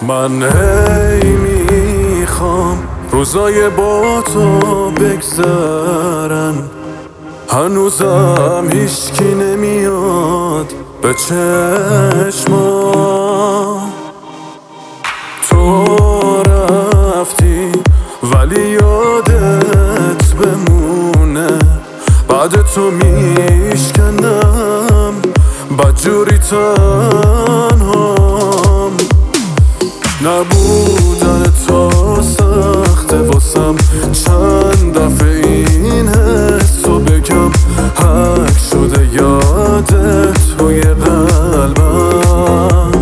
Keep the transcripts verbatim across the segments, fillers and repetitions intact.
من هی میخوام روزای با تو بگذرن، هنوزم هیچکی نمیاد به چشمام. تو رفتی ولی یادت بمونه، بعد تو میشکنم بدجوری تنهام. نبودن تو سخته واسم، چند دفعه این حسو بگم حک شده یادت توی قلبم.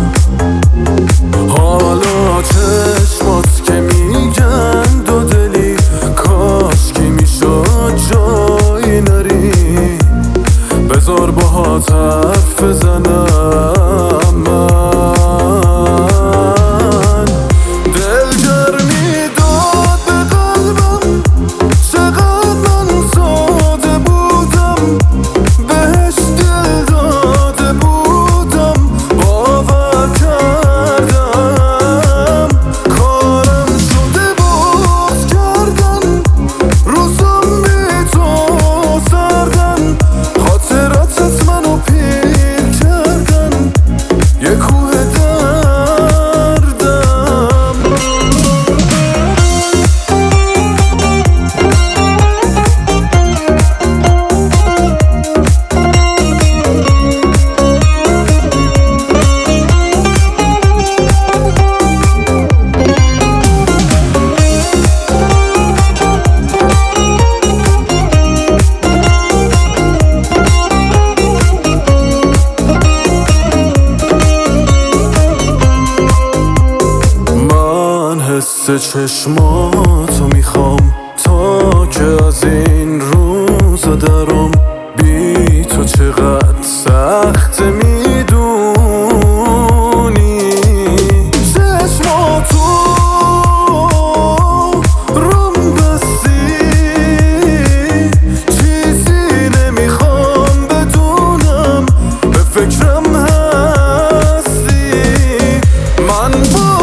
حالا چشمات که میگن دو دلی، کاش کی میشد جایی نری، بذار باهات حرف بزنم. من دلگرمی داد به قلبم، چقدر من ساده بودم، بهش دل داده بودم، باور کردم، کارم شده باز کردن، روزم بی تو سردن، خاطراتت منو پیر کردن، یه کوه دردم. حس چشماتو میخوام تا که از این روزا درام، بی تو چقدر سخت میدونی. چشماتو روم بستی، چیزی نمیخوام بدونم، به فکرم هستی. من با